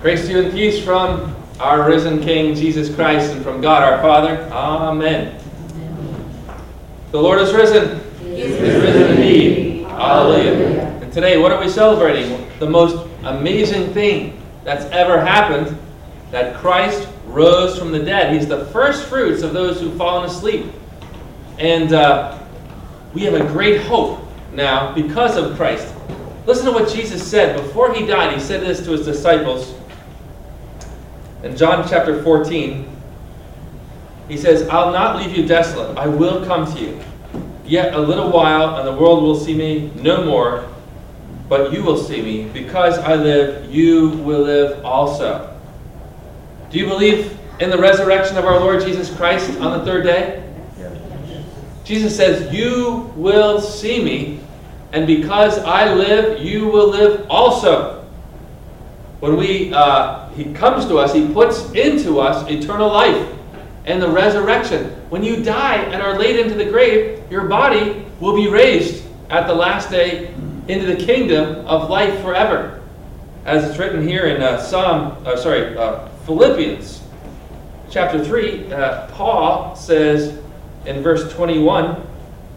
Grace to you and peace from our risen King, Jesus Christ, and from God our Father. Amen. The Lord is risen. He is risen indeed. Hallelujah. And today, what are we celebrating? The most amazing thing that's ever happened, that Christ rose from the dead. He's the first fruits of those who've fallen asleep. And we have a great hope now because of Christ. Listen to what Jesus said. Before he died, he said this to his disciples. In John chapter 14, he says, I'll not leave you desolate. I will come to you. Yet a little while, and the world will see me no more, but you will see me. Because I live, you will live also. Do you believe in the resurrection of our Lord Jesus Christ on the third day? Jesus says, you will see me, and because I live, you will live also. When he comes to us, he puts into us eternal life and the resurrection. When you die and are laid into the grave, your body will be raised at the last day into the kingdom of life forever. As it's written here in Philippians chapter 3, Paul says in verse 21,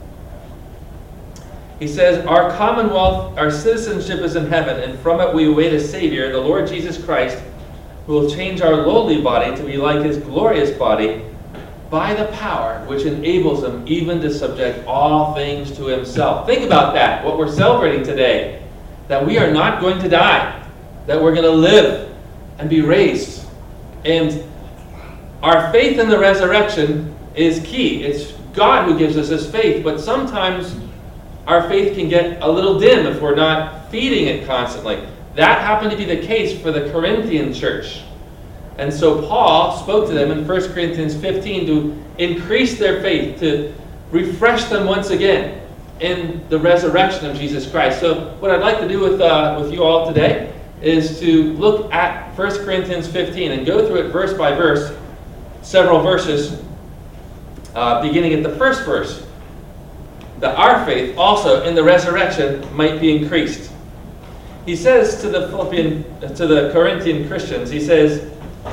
he says, our commonwealth, our citizenship is in heaven, and from it we await a Savior, the Lord Jesus Christ, who will change our lowly body to be like his glorious body by the power which enables him even to subject all things to himself. Think about that, what we're celebrating today, that we are not going to die, that we're going to live and be raised. And our faith in the resurrection is key. It's God who gives us this faith, but sometimes our faith can get a little dim if we're not feeding it constantly. That happened to be the case for the Corinthian church. And so Paul spoke to them in 1 Corinthians 15 to increase their faith, to refresh them once again in the resurrection of Jesus Christ. So what I'd like to do with you all today is to look at 1 Corinthians 15 and go through it verse by verse, several verses, beginning at the first verse, that our faith also in the resurrection might be increased. He says to the Corinthian Christians, he says,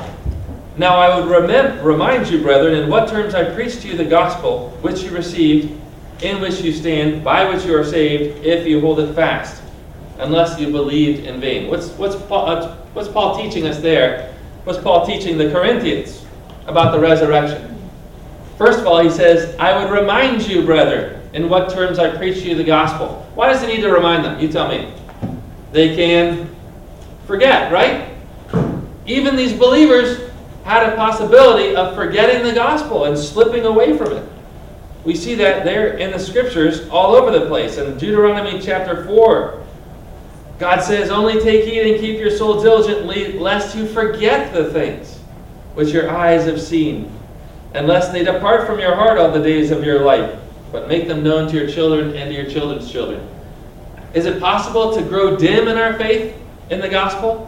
now I would remind you, brethren, in what terms I preached to you the gospel, which you received, in which you stand, by which you are saved, if you hold it fast, unless you believed in vain. What's Paul teaching us there? What's Paul teaching the Corinthians about the resurrection? First of all, he says, I would remind you, brethren, in what terms I preach to you the gospel. Why does he need to remind them? You tell me. They can forget, right? Even these believers had a possibility of forgetting the gospel and slipping away from it. We see that there in the scriptures all over the place. In Deuteronomy chapter 4, God says, only take heed and keep your soul diligently, lest you forget the things which your eyes have seen, and lest they depart from your heart all the days of your life, but make them known to your children and to your children's children. Is it possible to grow dim in our faith in the gospel?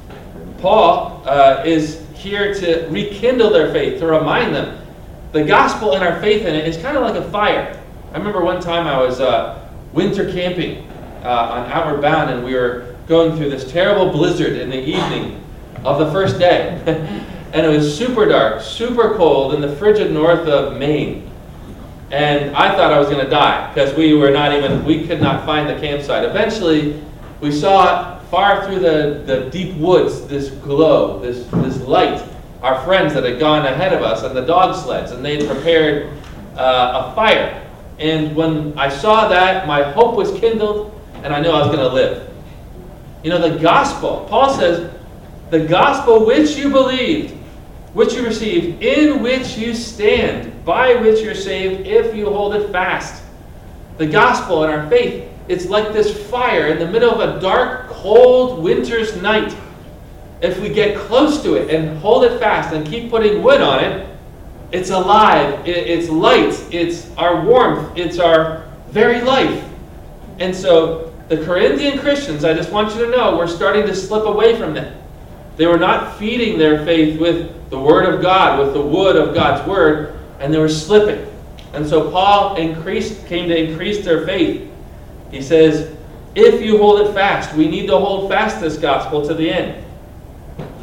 Paul is here to rekindle their faith, to remind them. The gospel and our faith in it is kind of like a fire. I remember one time I was winter camping on Outward Bound, and we were going through this terrible blizzard in the evening of the first day. And it was super dark, super cold in the frigid north of Maine. And I thought I was going to die because we could not find the campsite. Eventually, we saw far through the deep woods this glow, this light. Our friends that had gone ahead of us and the dog sleds, and they had prepared a fire. And when I saw that, my hope was kindled, and I knew I was going to live. You know, the gospel, Paul says, the gospel which you believed, which you received, in which you stand, by which you're saved, if you hold it fast. The gospel and our faith, it's like this fire in the middle of a dark, cold winter's night. If we get close to it and hold it fast and keep putting wood on it, it's alive, it's light, it's our warmth, it's our very life. And so the Corinthian Christians, I just want you to know, were starting to slip away from that. They were not feeding their faith with the Word of God, with the wood of God's Word, and they were slipping. And so Paul came to increase their faith. He says, if you hold it fast, we need to hold fast this gospel to the end.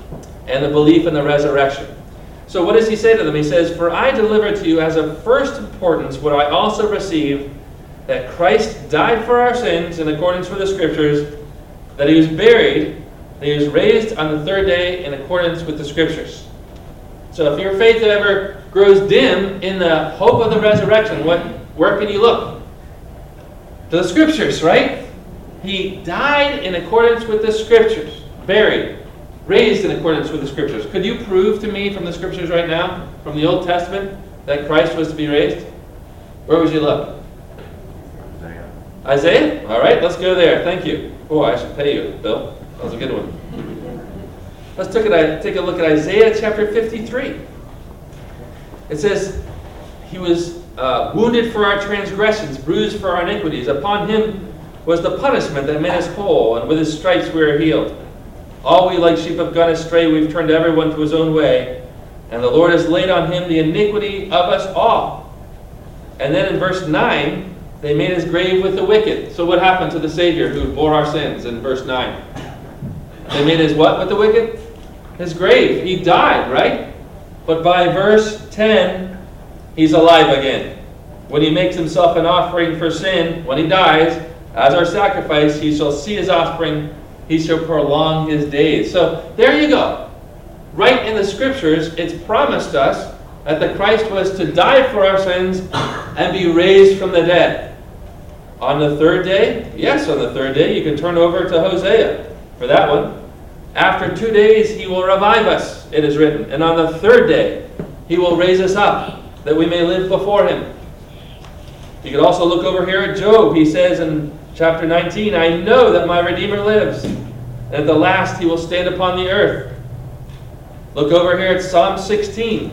and the belief in the resurrection. So what does he say to them? He says, "For I delivered to you as of first importance what I also received, that Christ died for our sins in accordance with the Scriptures, that he was buried, that he was raised on the third day in accordance with the Scriptures." So if your faith ever grows dim in the hope of the resurrection, where can you look? To the Scriptures, right? He died in accordance with the Scriptures, buried, raised in accordance with the Scriptures. Could you prove to me from the Scriptures right now, from the Old Testament, that Christ was to be raised? Where would you look? Isaiah? All right, let's go there. Thank you. Oh, I should pay you, Bill. That was a good one. Let's take a look at Isaiah chapter 53. It says, "He was wounded for our transgressions, bruised for our iniquities. Upon him was the punishment that made us whole, and with his stripes we are healed. All we like sheep have gone astray, we've turned everyone to his own way, and the Lord has laid on him the iniquity of us all." And then in verse 9, they made his grave with the wicked. So what happened to the Savior who bore our sins in verse 9? They made his what with the wicked? His grave. He died, right? But by verse 10, he's alive again. When he makes himself an offering for sin, when he dies, as our sacrifice, he shall see his offspring, he shall prolong his days. So there you go. Right in the Scriptures, it's promised us that the Christ was to die for our sins and be raised from the dead. On the third day? Yes, on the third day. You can turn over to Hosea for that one. "After 2 days he will revive us," it is written. "And on the third day he will raise us up, that we may live before him." You can also look over here at Job. He says in chapter 19, "I know that my Redeemer lives, and at the last he will stand upon the earth." Look over here at Psalm 16.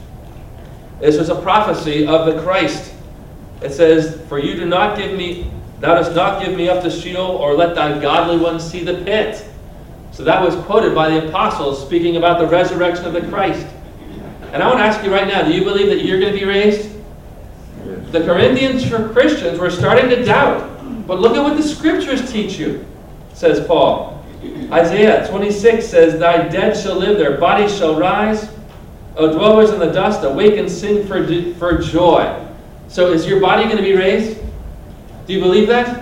This was a prophecy of the Christ. It says, "For you do not give me, thou dost not give me up to Sheol, or let thy godly ones see the pit." So that was quoted by the apostles, speaking about the resurrection of the Christ. And I want to ask you right now, do you believe that you're going to be raised? Yes. The Corinthian Christians were starting to doubt. But look at what the Scriptures teach you, says Paul. Isaiah 26 says, "Thy dead shall live, their bodies shall rise. O dwellers in the dust, awake and sing for joy." So is your body going to be raised? Do you believe that?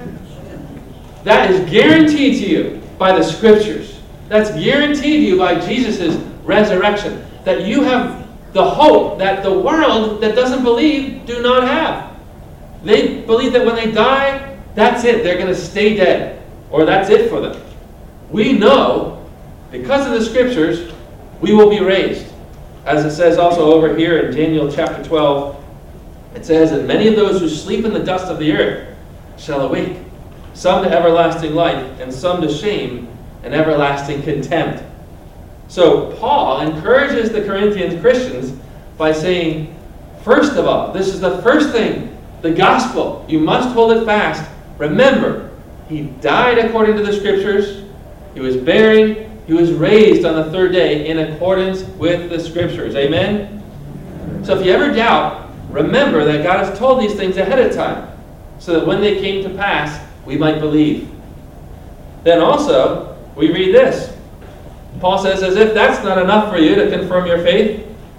That is guaranteed to you by the Scriptures. That's guaranteed to you by Jesus' resurrection. That you have the hope that the world that doesn't believe do not have. They believe that when they die, that's it. They're going to stay dead. Or that's it for them. We know, because of the Scriptures, we will be raised. As it says also over here in Daniel chapter 12, it says, "And many of those who sleep in the dust of the earth shall awake, some to everlasting life, and some to shame and everlasting contempt." So Paul encourages the Corinthian Christians by saying, first of all, this is the first thing, the gospel. You must hold it fast. Remember, he died according to the Scriptures. He was buried. He was raised on the third day in accordance with the Scriptures. Amen? So if you ever doubt, remember that God has told these things ahead of time, so that when they came to pass, we might believe. Then also, we read this. Paul says, as if that's not enough for you to confirm your faith,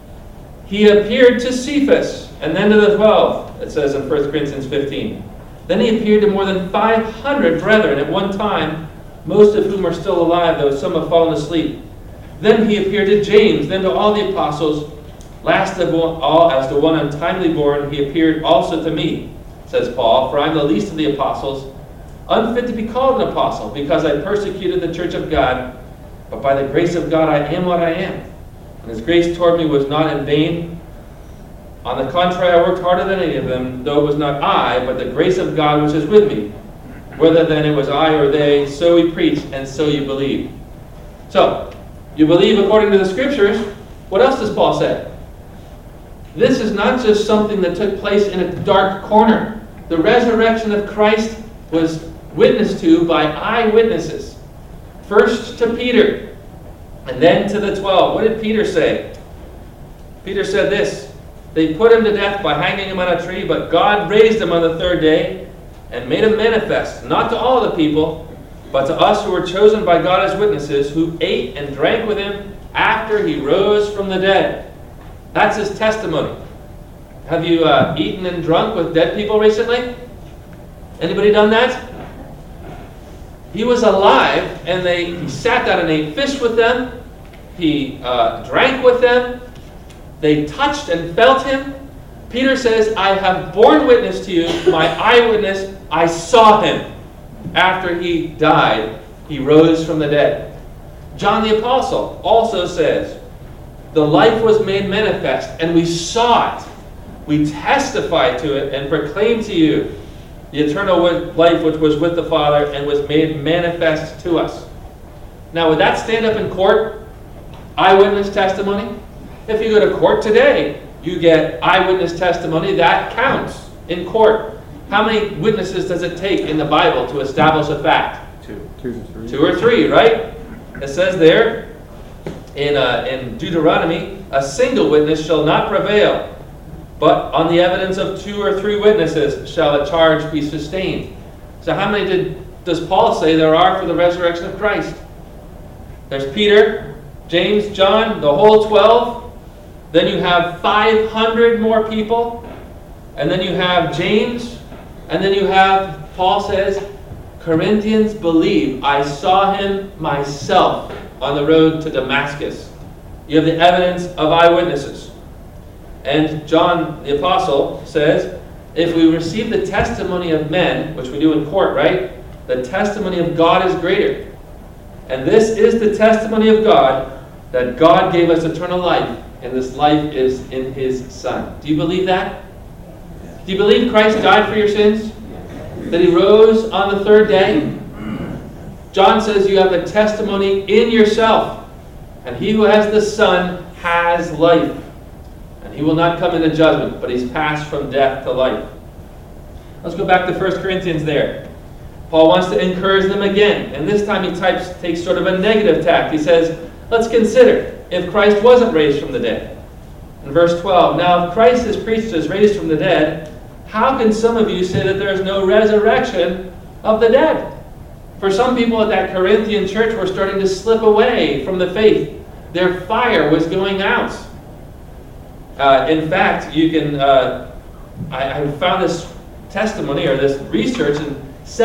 he appeared to Cephas, and then to the 12, it says in 1 Corinthians 15. Then he appeared to more than 500 brethren at one time, most of whom are still alive, though some have fallen asleep. Then he appeared to James, then to all the apostles. Last of all, as the one untimely born, he appeared also to me, says Paul, for I am the least of the apostles, unfit to be called an apostle, because I persecuted the church of God. But by the grace of God I am what I am. And his grace toward me was not in vain. On the contrary, I worked harder than any of them, though it was not I, but the grace of God which is with me. Whether then it was I or they, so we preach, and so you believe. So, you believe according to the Scriptures. What else does Paul say? This is not just something that took place in a dark corner. The resurrection of Christ was witnessed to by eyewitnesses. First to Peter, and then to the 12. What did Peter say? Peter said this, they put him to death by hanging him on a tree, but God raised him on the third day and made him manifest, not to all the people, but to us who were chosen by God as witnesses, who ate and drank with him after he rose from the dead. That's his testimony. Have you eaten and drunk with dead people recently? Anybody done that? He was alive, and he sat down and ate fish with them. He drank with them. They touched and felt him. Peter says, I have borne witness to you, my eyewitness, I saw him. After he died, he rose from the dead. John the Apostle also says, the life was made manifest, and we saw it. We testified to it and proclaimed to you the eternal life which was with the Father and was made manifest to us. Now, would that stand up in court? Eyewitness testimony? If you go to court today, you get eyewitness testimony. That counts in court. How many witnesses does it take in the Bible to establish a fact? Two or three, right? It says there in Deuteronomy, a single witness shall not prevail, but on the evidence of 2 or 3 witnesses shall a charge be sustained. So how many does Paul say there are for the resurrection of Christ? There's Peter, James, John, the whole 12. Then you have 500 more people. And then you have James. And then you have, Paul says, Corinthians believe. I saw him myself on the road to Damascus. You have the evidence of eyewitnesses. And John the Apostle says, if we receive the testimony of men, which we do in court, right? The testimony of God is greater. And this is the testimony of God, that God gave us eternal life, and this life is in his Son. Do you believe that? Do you believe Christ died for your sins? That he rose on the 3rd day? John says you have the testimony in yourself. And he who has the Son has life. And he will not come into judgment, but he's passed from death to life. Let's go back to 1 Corinthians there. Paul wants to encourage them again. And this time he takes sort of a negative tack. He says, let's consider if Christ wasn't raised from the dead. In verse 12, now if Christ is preached as raised from the dead, how can some of you say that there is no resurrection of the dead? For some people at that Corinthian church were starting to slip away from the faith. Their fire was going out. In fact, you can, I found this testimony or this research, and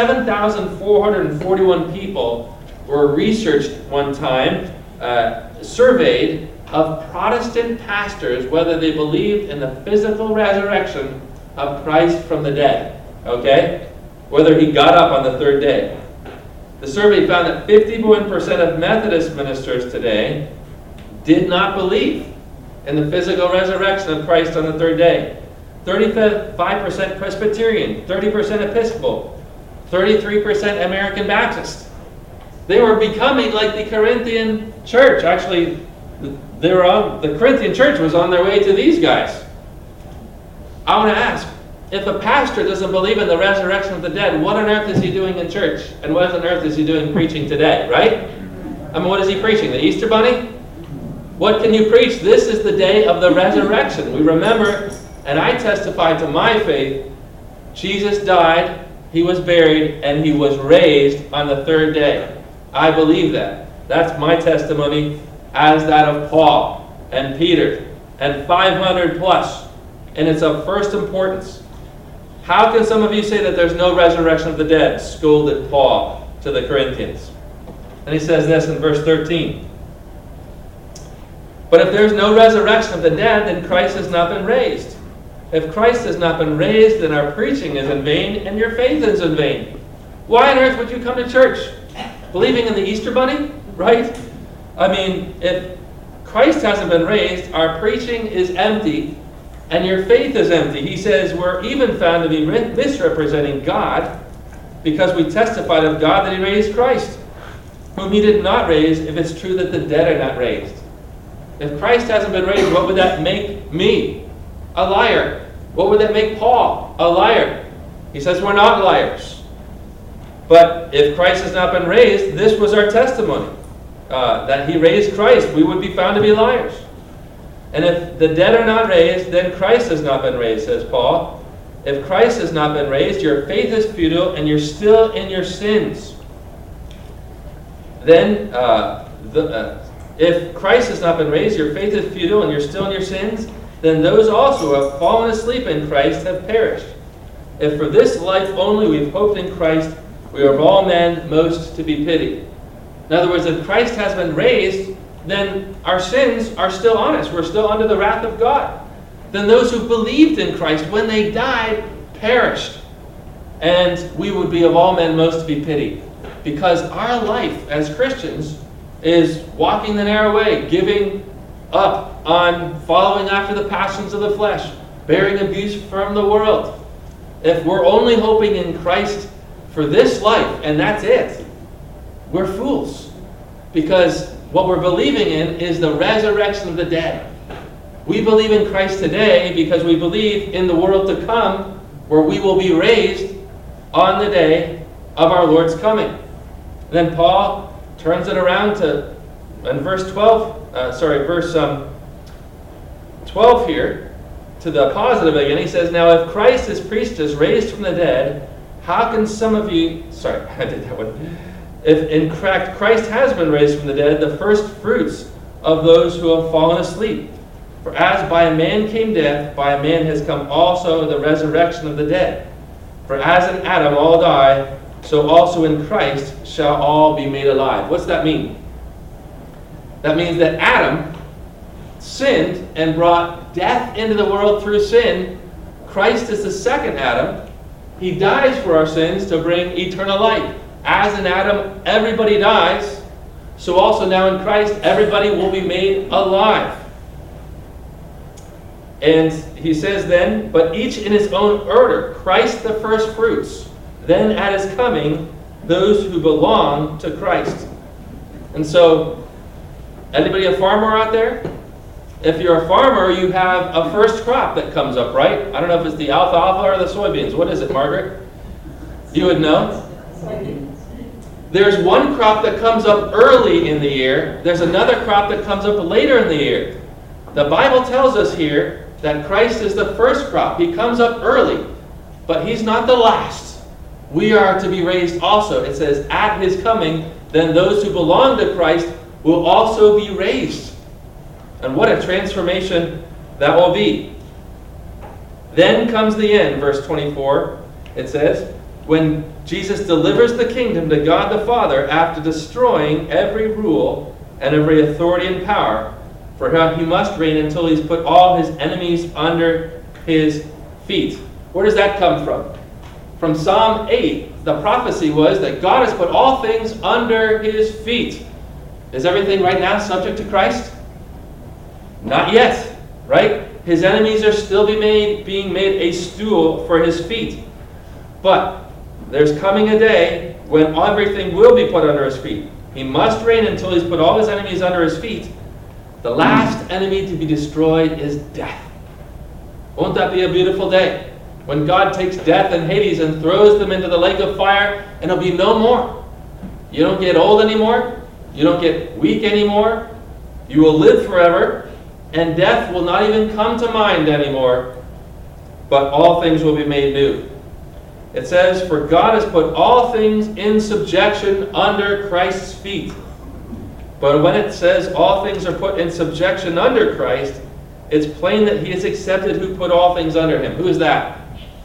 7,441 people were researched one time, surveyed of Protestant pastors whether they believed in the physical resurrection of Christ from the dead. Okay? Whether he got up on the 3rd day. The survey found that 51% of Methodist ministers today did not believe in the physical resurrection of Christ on the 3rd day. 35% Presbyterian, 30% Episcopal, 33% American Baptist. They were becoming like the Corinthian church. Actually, the Corinthian church was on their way to these guys. I want to ask, if a pastor doesn't believe in the resurrection of the dead, what on earth is he doing in church? And what on earth is he doing preaching today, right? I mean, what is he preaching? The Easter Bunny? What can you preach? This is the day of the resurrection. We remember, and I testify to my faith, Jesus died, he was buried, and he was raised on the 3rd day. I believe that. That's my testimony, as that of Paul and Peter and 500 plus. And it's of first importance. How can some of you say that there's no resurrection of the dead? Scolded Paul to the Corinthians. And he says this in verse 13. But if there's no resurrection of the dead, then Christ has not been raised. If Christ has not been raised, then our preaching is in vain and your faith is in vain. Why on earth would you come to church? Believing in the Easter Bunny? Right? I mean, if Christ hasn't been raised, our preaching is empty and your faith is empty. He says we're even found to be misrepresenting God because we testified of God that he raised Christ, whom he did not raise, if it's true that the dead are not raised. If Christ hasn't been raised, what would that make me? A liar. What would that make Paul? A liar. He says we're not liars. But if Christ has not been raised, this was our testimony, that he raised Christ. We would be found to be liars. And if the dead are not raised, then Christ has not been raised, says Paul. If Christ has not been raised, your faith is futile and you're still in your sins. then if Christ has not been raised, your faith is futile and you're still in your sins, then those also who have fallen asleep in Christ have perished. If for this life only we've hoped in Christ, we are of all men most to be pitied. In other words, if Christ has been raised, then our sins are still on us. We're still under the wrath of God. Then those who believed in Christ, when they died, perished. And we would be of all men most to be pitied. Because our life as Christians is walking the narrow way, giving up on following after the passions of the flesh, bearing abuse from the world. If we're only hoping in Christ for this life, and that's it, we're fools. Because what we're believing in is the resurrection of the dead. We believe in Christ today because we believe in the world to come, where we will be raised on the day of our Lord's coming. Then Paul turns it around to, in verse 12 here, to the positive again. He says, now if Christ is preached as raised from the dead, how can some of you, if in fact Christ has been raised from the dead, the first fruits of those who have fallen asleep. For as by a man came death, by a man has come also the resurrection of the dead. For as in Adam all die, so also in Christ shall all be made alive. What's that mean? That means that Adam sinned and brought death into the world through sin. Christ is the second Adam. He dies for our sins to bring eternal life. As in Adam, everybody dies, so also now in Christ, everybody will be made alive. And he says then, but each in his own order, Christ the first fruits, then at his coming, those who belong to Christ. And so, anybody a farmer out there? If you're a farmer, you have a first crop that comes up, right? I don't know if it's the alfalfa or the soybeans. What is it, Margaret? You would know? There's one crop that comes up early in the year. There's another crop that comes up later in the year. The Bible tells us here that Christ is the first crop. He comes up early, but he's not the last. We are to be raised also. It says, at his coming, then those who belong to Christ will also be raised. And what a transformation that will be. Then comes the end, verse 24. It says, when Jesus delivers the kingdom to God the Father after destroying every rule and every authority and power, for he must reign until he's put all his enemies under his feet. Where does that come from? From Psalm 8, the prophecy was that God has put all things under his feet. Is everything right now subject to Christ? Not yet, right? His enemies are still being made a stool for his feet. But there's coming a day when everything will be put under his feet. He must reign until he's put all his enemies under his feet. The last enemy to be destroyed is death. Won't that be a beautiful day? When God takes death and Hades and throws them into the lake of fire, and there'll be no more. You don't get old anymore. You don't get weak anymore. You will live forever, and death will not even come to mind anymore, but all things will be made new. It says, for God has put all things in subjection under Christ's feet. But when it says all things are put in subjection under Christ, it's plain that he is accepted who put all things under him. Who is that?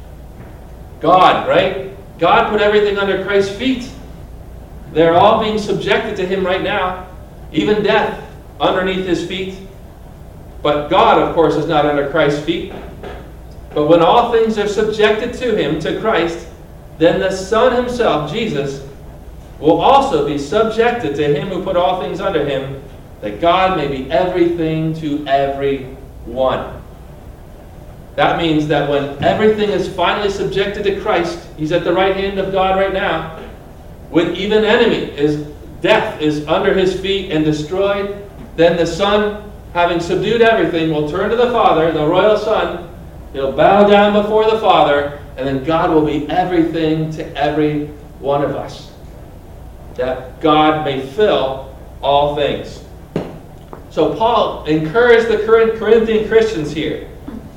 God, right? God put everything under Christ's feet. They're all being subjected to him right now. Even death underneath his feet. But God, of course, is not under Christ's feet. But when all things are subjected to him, to Christ, then the Son himself, Jesus, will also be subjected to him who put all things under him, that God may be everything to everyone. That means that when everything is finally subjected to Christ, he's at the right hand of God right now, when even death is under his feet and destroyed, then the Son, having subdued everything, will turn to the Father, the royal Son. He'll bow down before the Father, and then God will be everything to every one of us. That God may fill all things. So Paul encouraged the current Corinthian Christians here.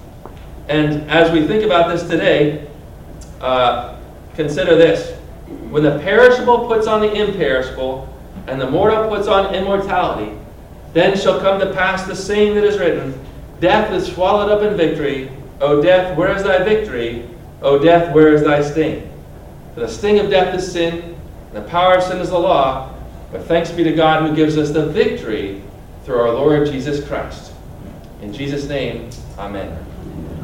And as we think about this today, consider this. When the perishable puts on the imperishable, and the mortal puts on immortality. Then shall come to pass the saying that is written, Death is swallowed up in victory. O death, where is thy victory? O death, where is thy sting? For the sting of death is sin, and the power of sin is the law. But thanks be to God who gives us the victory through our Lord Jesus Christ. In Jesus' name, amen.